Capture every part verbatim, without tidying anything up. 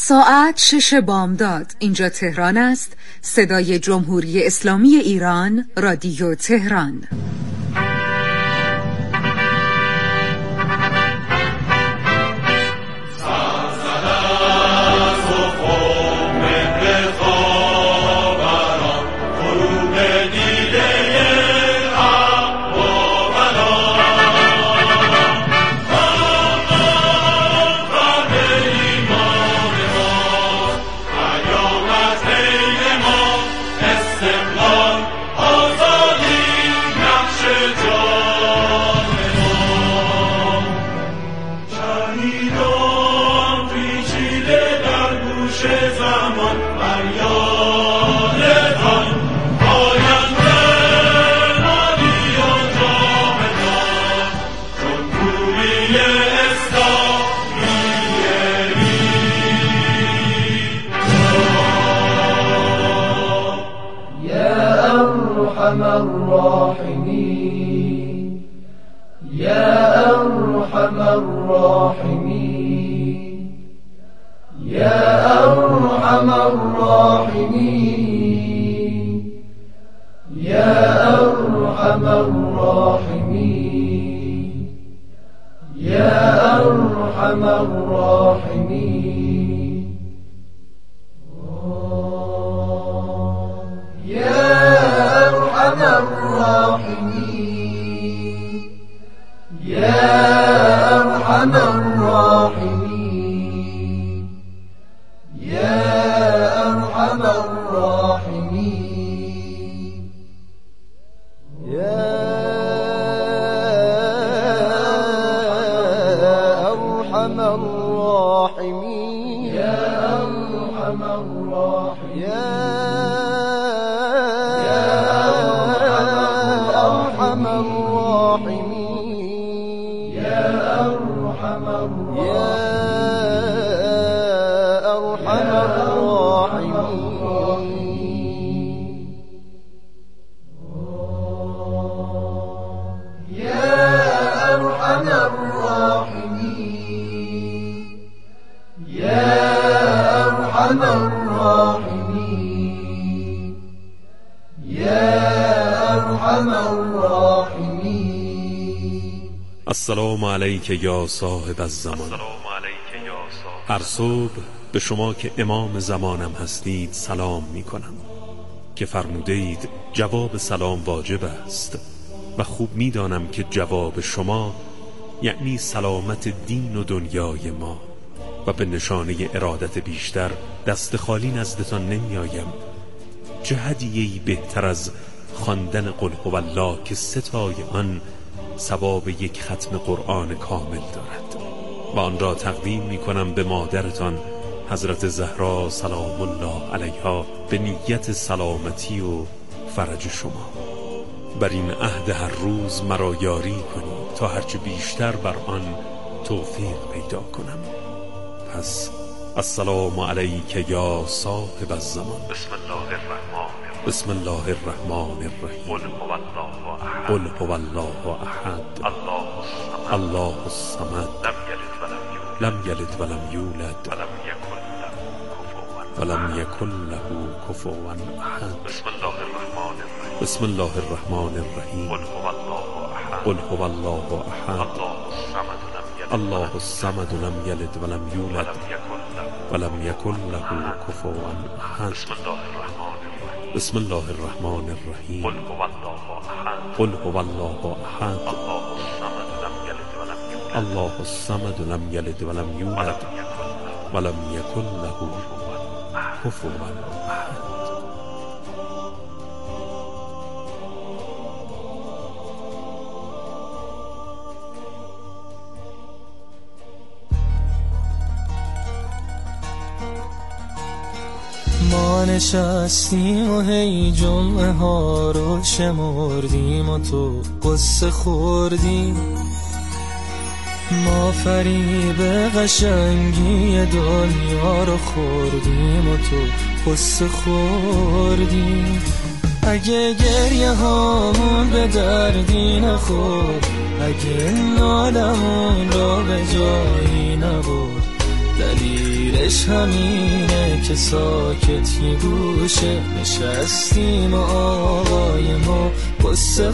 ساعت شش بامداد. اینجا تهران است. صدای جمهوری اسلامی ایران، رادیو تهران. السلام علیک یا صاحب الزمان. هر صبح به شما که امام زمانم هستید سلام می کنم که فرموده اید جواب سلام واجب است و خوب می دانم که جواب شما یعنی سلامت دین و دنیای ما و به نشانه ارادت بیشتر دست خالی نزدتان نمی آیم. چه هدیه‌ای بهتر از خواندن قل هو الله که ستای آن ثواب یک ختم قرآن کامل دارد و آن را تقدیم می کنم به مادرتان حضرت زهرا سلام الله علیها به نیت سلامتی و فرج شما. بر این عهد هر روز مرا یاری کنید تا هرچه بیشتر بر آن توفیق پیدا کنم. پس السلام علیک یا صاحب الزمان. بسم الله الرحمن بسم الله الرحمن الرحیم. قل هو الله احد. قل هو الله احد. الله الصمد. الله الصمد. لم یلد ولم یولد ولم یکن له کفوا ولم یکن له کفوا احد. بسم الله الرحمن الرحیم. بسم الله الرحمن الرحیم. قل هو الله احد. قل هو الله احد. الله الصمد لم یلد الله الصمد لم یلد ولم یولد ولم یکن له ولم یکن له کفوا احد. بسم الله الرحمن الرحیم. بسم الله الرحمن الرحیم. قل هو الله احد. قل هو الله احد. الله الصمد لم یلد ولم الله الصمد لم یلد ولم یولد یولد ولم ولم یکن له یکن له کفوا احد. ما نشستیم و هی جمعه ها رو شمردیم و تو قصه خوردیم. ما فریب قشنگی دنیا رو خوردیم و تو قصه خوردیم. اگه گریه هامون به دردی نخورد، اگه نالمون را به جایی نبرد، دلیلش همینه که ساکت یه گوشه نشستیم و آقای ما قصه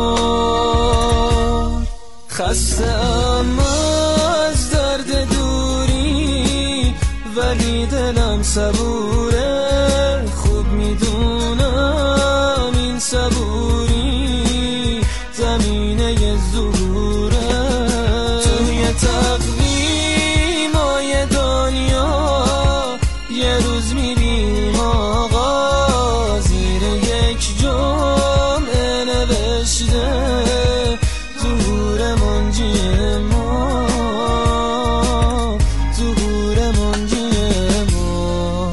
خور. خستم از درد دوری ولی دلم صبوره، خوب میدونم این صبوری زمینه ظهوره. توی تقویمای دنیا یه روز میریم آقا زیر یک جمعه نوشته ظهور منجی ما، ظهور منجی ما.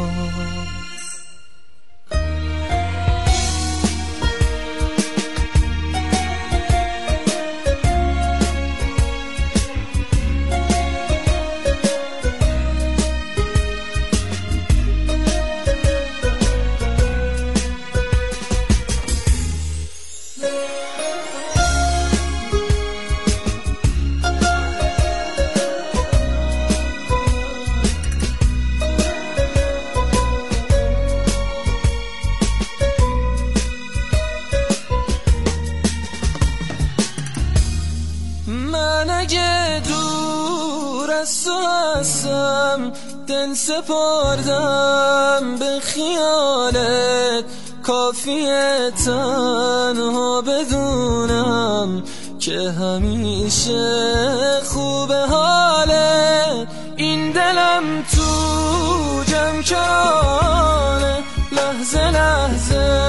من اگه دور از تو هستم دل سپردم به خیالت، کافیه تنها بدونم که همیشه خوب حالت. این دلم تو جمع کرانه لحظه لحظه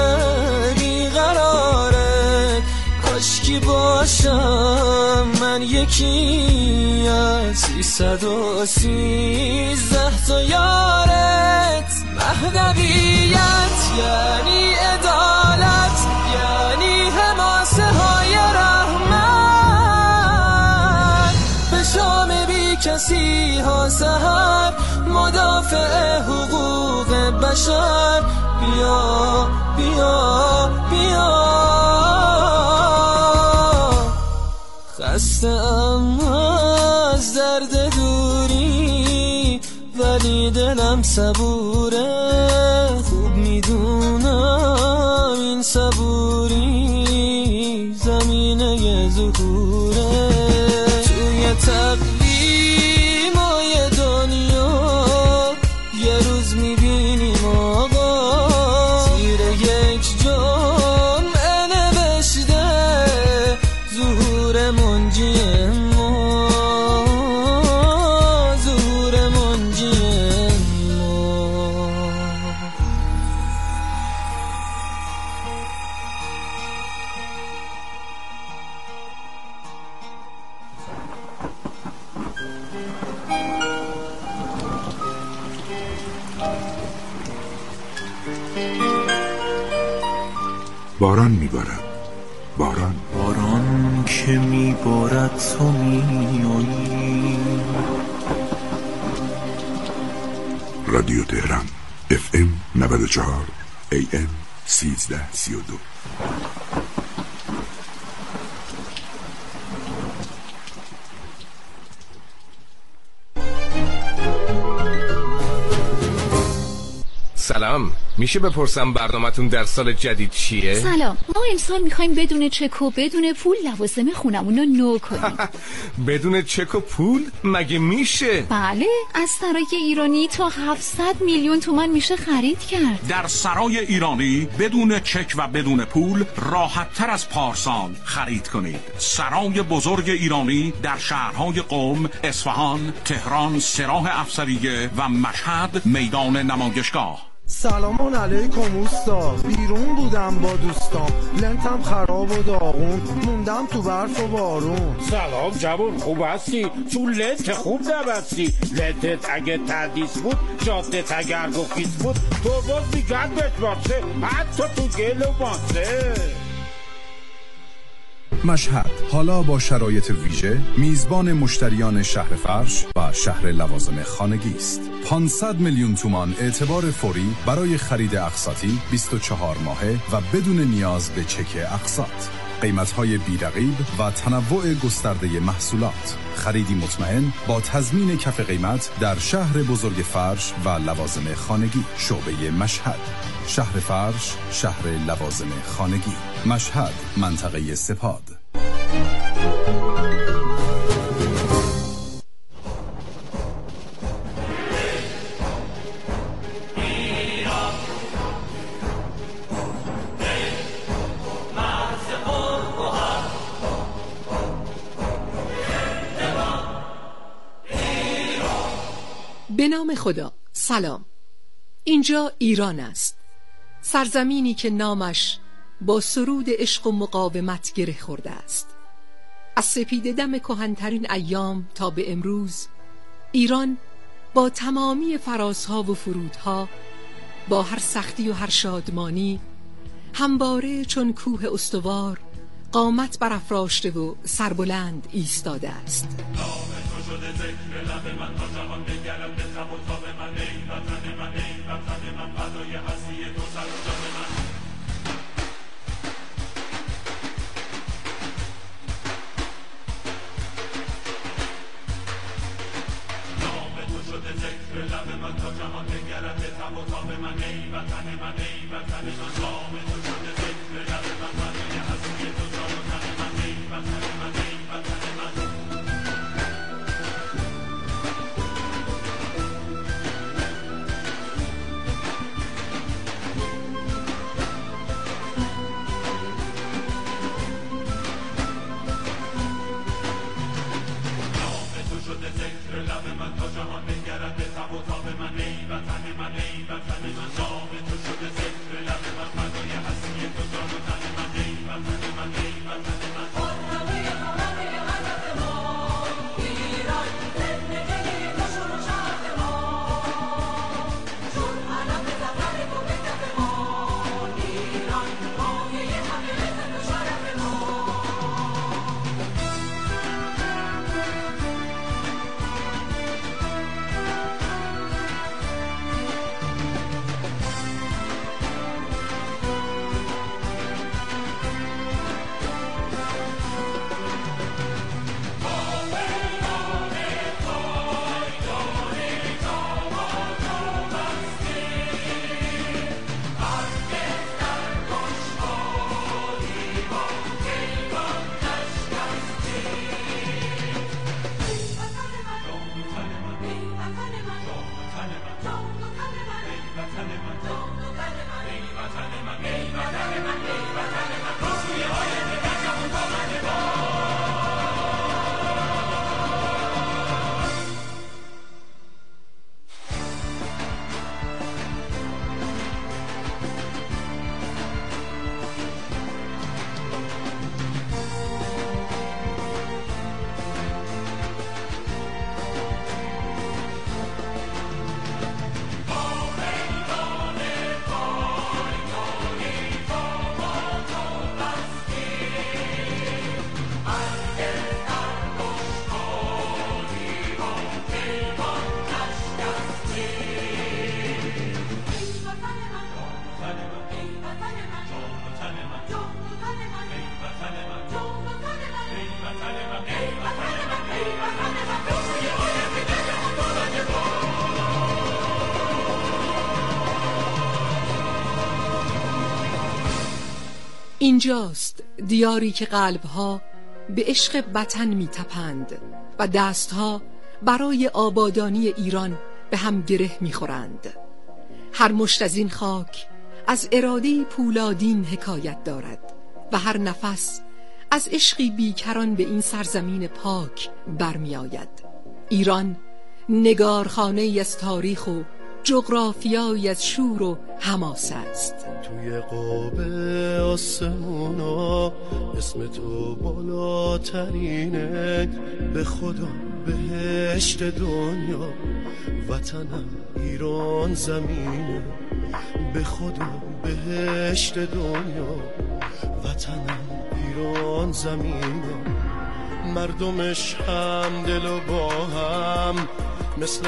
بیقراره، کاشکی باشم من یکی از سیصد و سیزده تا یارت. مهدویت یعنی عدالت، یعنی حماسه های رحمت، به شام بی کسی ها سحر مدافع حقوق بشر. بیا بیا بیا. خستم از درد دوری ولی دلم صبوره، خوب میدونم این صبوری زمینه ظهوره. توی تقویمای دنیا یه روز میبینیم آقا زیر یک جمعه نوشته ظهور منجی ما، ظهور منجی ما. باران میبارد، باران باران که میبارد تو میایی. رادیو تهران اف ام نود و چهار ای ام سیزده سی و دو. سلام، میشه بپرسم برنامه‌تون در سال جدید چیه؟ سلام، ما امسال میخوایم بدون چک و بدون پول لوازم خونمون رو نو کنیم. بدون چک و پول؟ مگه میشه؟ بله، از سرای ایرانی تا هفتصد میلیون تومان میشه خرید کرد. در سرای ایرانی بدون چک و بدون پول راحت تر از پارسال خرید کنید. سرای بزرگ ایرانی در شهرهای قم، اصفهان، تهران، سراح افسریه و مشهد میدان نمایشگاه. سلام علیکم اوستا، بیرون بودم با دوستام، لنتم خراب و داغون، موندم تو برف و بارون. سلام جوون، خوب هستی؟ تو لنت خوب نبستی. لنتت اگه تردیس بود، جادت اگر گفیز بود، تو باز میگن بهت باسه، حتی تو گل و باسه. مشهد حالا با شرایط ویژه میزبان مشتریان شهر فرش و شهر لوازم خانگی است. پانصد میلیون تومان اعتبار فوری برای خرید اقساطی بیست و چهار ماهه و بدون نیاز به چک اقساط. قیمت‌های بی‌رقیب و تنوع گسترده محصولات. خریدی مطمئن با تضمین کف قیمت در شهر بزرگ فرش و لوازم خانگی. شعبه مشهد، شهر فرش، شهر لوازم خانگی. مشهد، منطقه سپاد. به نام خدا. سلام. اینجا ایران است، سرزمینی که نامش با سرود عشق و مقاومت گره خورده است. از سپید دم کهن‌ترین ایام تا به امروز، ایران با تمامی فرازها و فرودها، با هر سختی و هر شادمانی، همواره چون کوه استوار قامت برافراشته و سربلند ایستاده است. شده ذکر لب من تا جهان بگرد به تب و تاب من. ای وطن من، ای وطن من، فدای هستی تو سر و جان من. نام تو شده ذکر لب من تا جهان بگرد به تب و تاب من. ای وطن من، ای وطن من، نام تو شده ذکر لب من، فدای هستی تو جان و تن من. ای وطن من، ای وطن من. اینجاست دیاری که قلبها به عشق وطن می تپند و دستها برای آبادانی ایران به هم گره می خورند. هر مشت از این خاک از اراده پولادین حکایت دارد و هر نفس از عشقی بیکران به این سرزمین پاک برمی آید. ایران نگارخانه‌ای از تاریخ و جغرافیایی از شور و حماسه است. توی قاب آسمونا اسم تو بالاترینه، به خدا بهشت دنیا وطنم ایران زمینه، به خدا بهشت دنیا وطنم ایران زمینه. مردمش هم دل و با هم مثل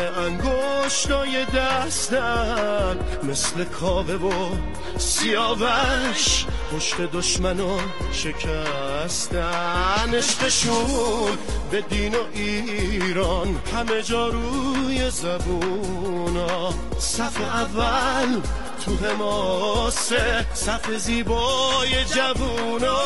انگشتای دستن، مثل کاوه و سیاوش پشت دشمنان شکستن، عشقشون به دین و ایران همه جا روی زبونا. صف اول تو حماسه، صف زیبای جوونا.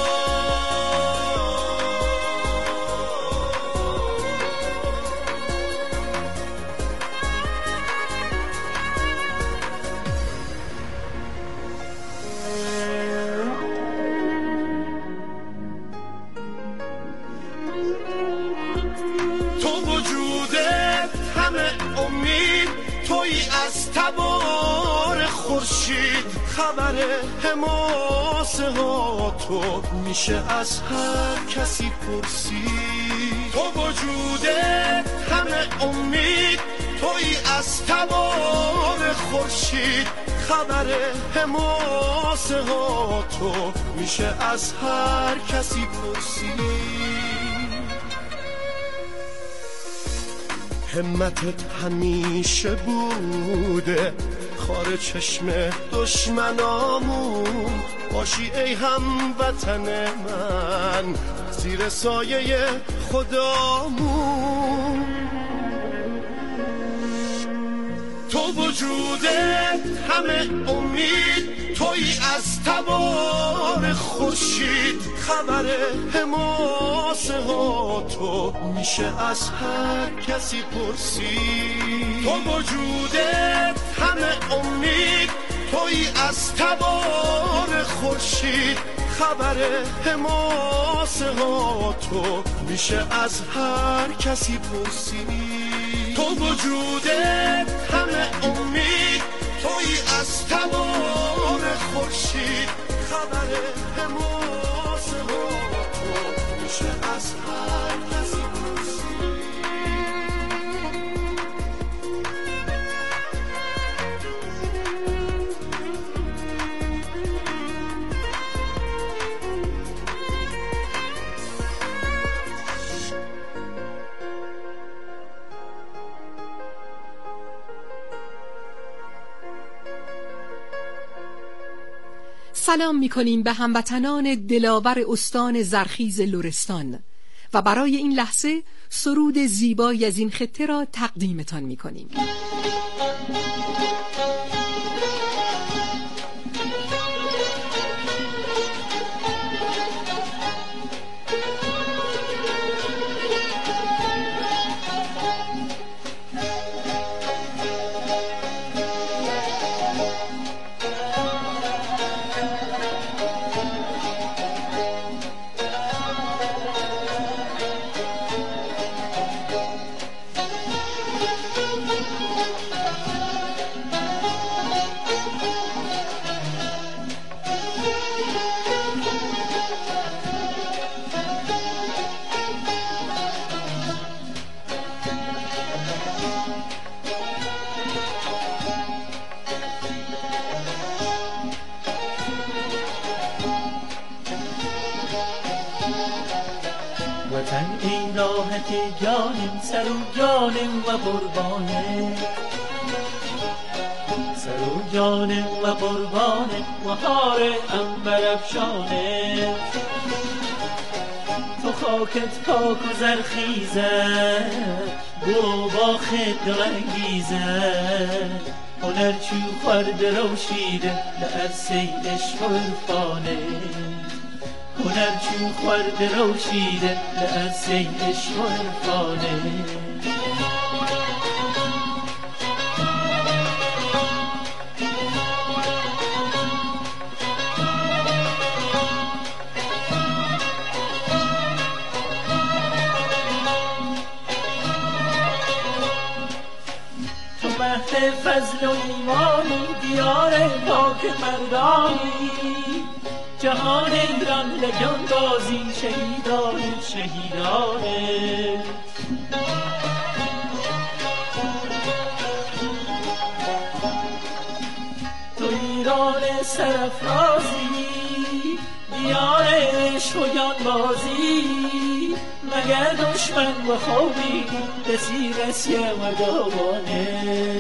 از تبار خورشید خبر حماسه ها تو میشه از هر کسی پرسید. تو وجوده همه امید، توی از تبار خورشید خبر حماسه ها تو میشه از هر کسی پرسید. همتت همیشه بوده خار چشم دشمنامون، باشی ای هموطن من زیر سایه خدامون. تو وجودت همه امید، توی از تبار خورشید خبر حماسه ها تو میشه از هر کسی پرسید. تو وجودت همه امید، توی از تبار خورشید خبر حماسه ها تو میشه از هر کسی پرسید. تو وجودت همه امید، توی از تبار خورشید خبر حماسه ها تو میشه از هر کسی پرسید. سلام می‌کنیم به هموطنان دلاور استان زرخیز لرستان و برای این لحظه سرود زیبایی از این خطه را تقدیمتان می‌کنیم. وطن ای راحت جانم، سر و جانم و قربانه، سر و جانم و قربانه و هار عنبر افشانه. تو خاکت پاک و زرخیزه، برو با خد انگیزه، هنر چو خورد روشیده لعرصه عشق و عرفانه. هنر چون خورد روشیده لعرصه عشق و عرفانه. تو مهد فضل و ایمانی، دیار پاک مردانی، جهان ایران لجان بازی، شهیدان شهیدانه. تو ایران سرافرازی، دیار عشق و جانبازی، مگر دشمن و خوبی رسی رسی مردمانه.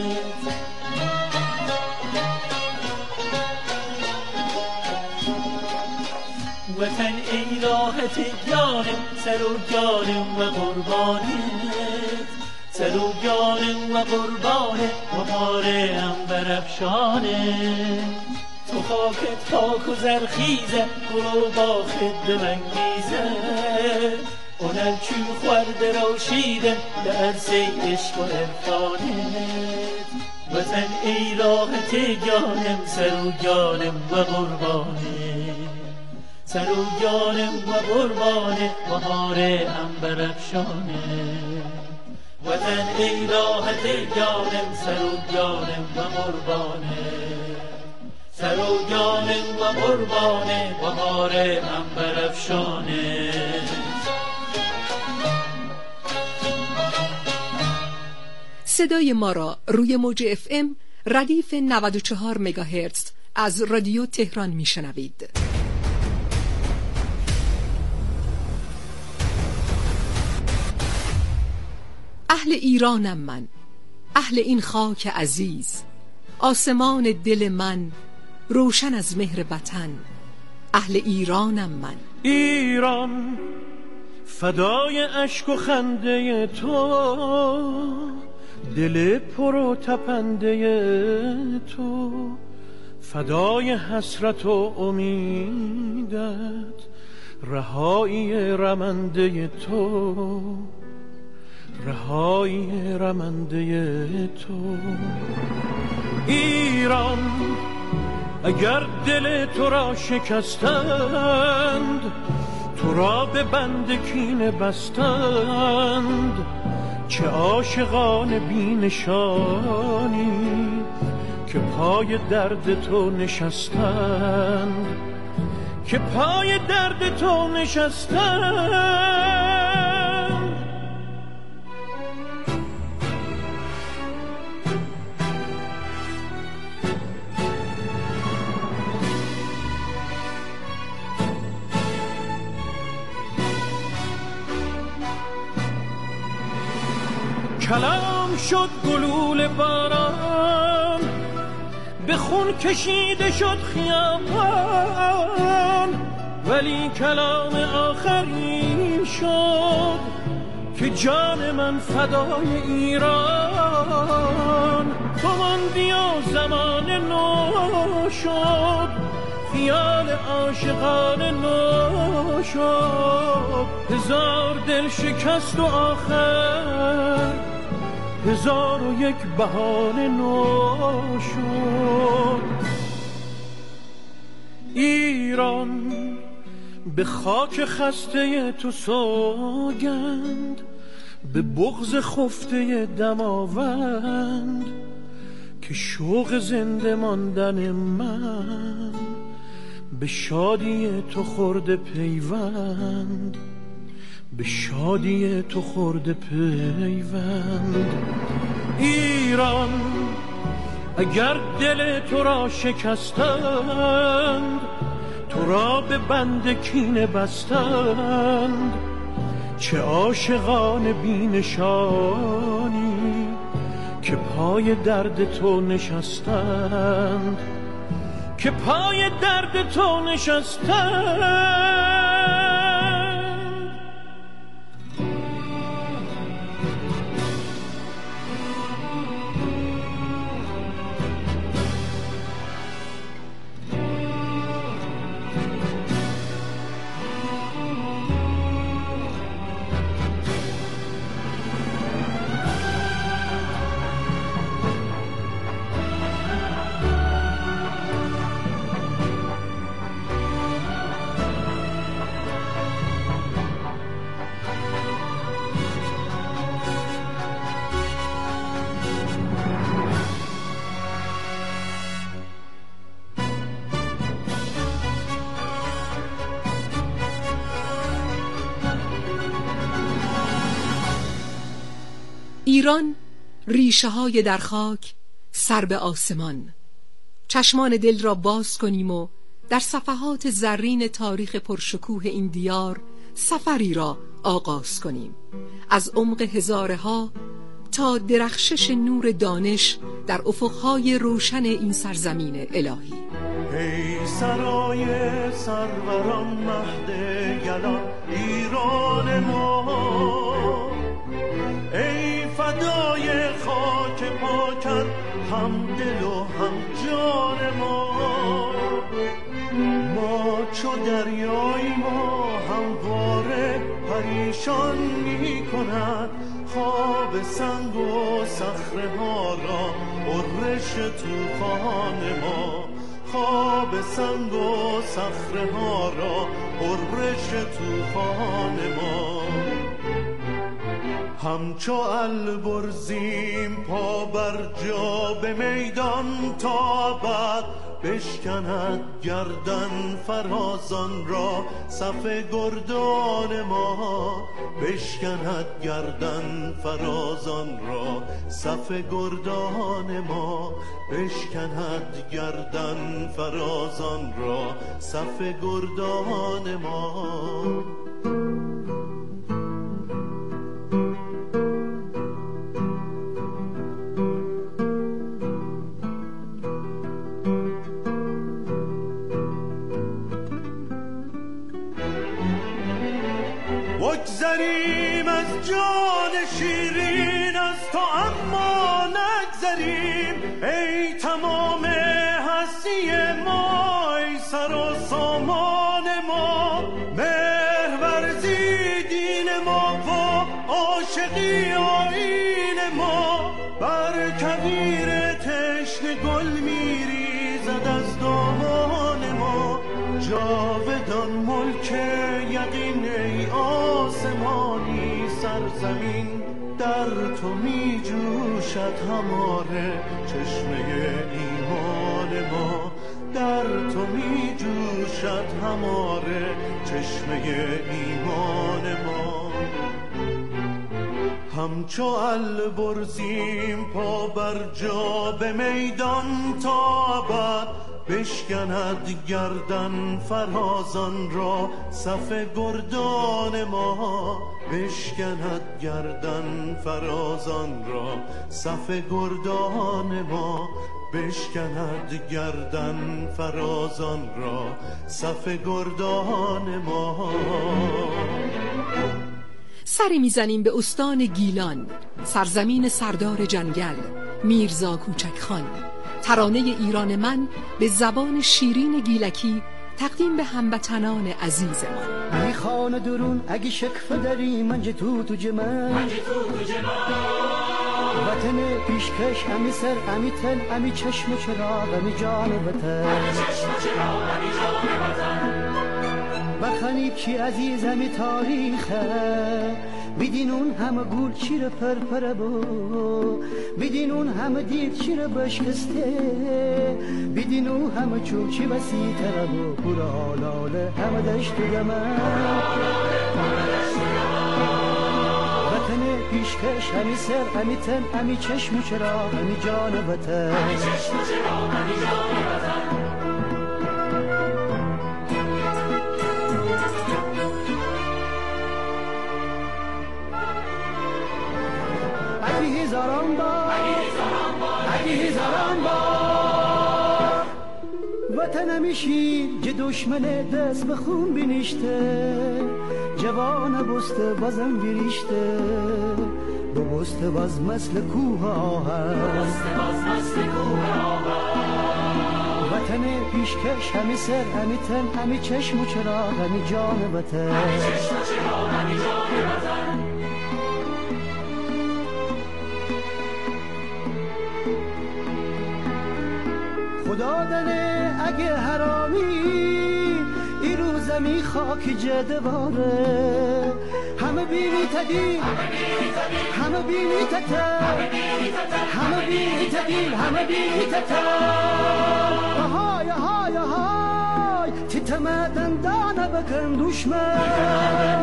وطن ای راحت جانم سر و جانم و قربانت سر و جانم و قربانت بهار عنبر افشانت تو خاکت پاک و زرخیزه گل و باخت به من میزه اونم چون خورده روشیده به عرصه عشق و عرفانت وطن ای راحت جانم سر و جانم و قربانت سر و جانم و قربانت بهار عنبر افشانت وطن ای راحت جانم سر و جانم و قربانت سر و جانم و قربانت بهار عنبر افشانت. صدای ما را روی موج اف ام ردیف نود و چهار مگاهرتز از رادیو تهران میشنوید. اهل ایرانم من، اهل این خاک عزیز، آسمان دل من روشن از مهر وطن. اهل ایرانم من. ایران فدای اشک و خنده تو، دل پر و تپنده تو، فدای حسرت و امیدت، رهایی رمنده تو، رهایی رمنده تو. ایران اگر دل تو را شکستند، تو را به بند کینه بستند، چه عاشقان بی نشانی که پای درد تو نشستند، که پای درد تو نشستند. کلام شد گلول باران، به خون کشیده شد خیابان، ولی کلام آخرین شد که جان من فدای ایران. تو ماندی و زمان نو شد، خیال عاشقان نو شد، هزار دل شکست و آخر هزار و یک بهانه نو شد. ایران به خاک خسته تو سوگند، به بغض خفته دماوند، که شوق زنده ماندن من به شادی تو خورده پیوند، به شادی تو خورده پیوند. ایران اگر دل تو را شکستند، تو را به بند کینه بستند، چه عاشقان بی نشانی که پای درد تو نشستند، که پای درد تو نشستند. ایران ریشه های در خاک، سر به آسمان. چشمان دل را باز کنیم و در صفحات زرین تاریخ پرشکوه این دیار سفری را آغاز کنیم، از عمق هزاره ها تا درخشش نور دانش در افقهای روشن این سرزمین الهی. ای سرای سروران مهد گلان ایران ما، ای فدای خاک پاکت هم دل و هم جان ما. ما چو دریای ما همواره پریشان می کند خواب سنگ و صخره ها را غرش طوفان ما، خواب سنگ و صخره ها را غرش طوفان ما. همچو البرزیم پا بر جا به میدان تا ابد، بشکند گردن فرازان را صف گردان ما، بشکند گردن فرازان را صف گردان ما، بشکند گردن فرازان را صف گردان ما. بگذریم از جان شیرین از تو اما نگذریم، ای تمام هستی ما، ای سر و سامان ما. مهر ورزی دین ما و عاشقی آیین ما، بر کویر تشنه گل میریزد از دامان ما. جاودان ملک یقین ای آسمانی سرزمین، در تو می جوشد هماره چشمه ایمان ما، در تو می جوشد هماره چشمه ایمان ما. همچو البرزیم پا بر جا به میدان تا ابد، بشکند گردن فرازان را صف گردان ما، بشکند گردن فرازان را صف گردان ما، بشکند گردن فرازان را صف گردان ما. سری میزنیم به استان گیلان، سرزمین سردار جنگل میرزا کوچک خان. ترانه ایران من به زبان شیرین گیلکی تقدیم به هموطنان عزیزمان. ای خانه درون اگه شکفه داری منج تو تو جمال، منج تو تو جمال. وطن پیشکش همی سر همی تن همی چشم و چراغ همی جان وطن، همی چشم و چراغ همی جان وطن. بخنی چی عزیز همی تاریخه، بدین اون همه گول چیره پرپره بو، بدین اون همه دید چیره بشکسته، بدین اون همه چوب چی وسیع تره بو. پورا لاله همه دشت دمه، وطن پیشکش همی سر همی تن همی چشم و چراغ همی جان وطن، همی چشم و چراغ همی جان وطن. اگه هزاران بار، اگه هزاران بار وطن میشی جه دشمن دست به خون بینیشته، جوان بسته بازم بیریشته، ببسته باز مثل کوه آهن، وطن پیشکش همی سر همی تن همی چشم و چراغ همی جان وطن، همی چشم و چراغ همی جان وطن. خدا دنه اگه حرامی ای روزمی خاک جدواره، همه بینی تدین همه بینی تتر، همه بینی تدین همه بینی تتر. آهای آهای آهای تیتمه دندانه بکن دشمن،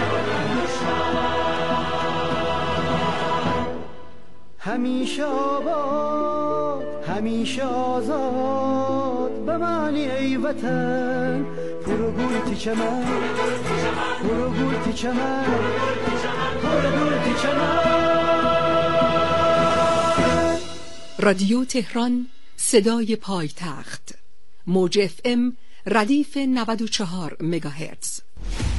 همیشه آباد همیشه آزاد به معنی ای وطن. پرو گل تی چمن، پرو گل تی چمن، پرو گل تی چمن. رادیو تهران، صدای پایتخت. موج اف ام ردیف نود و چهار مگاهرتز.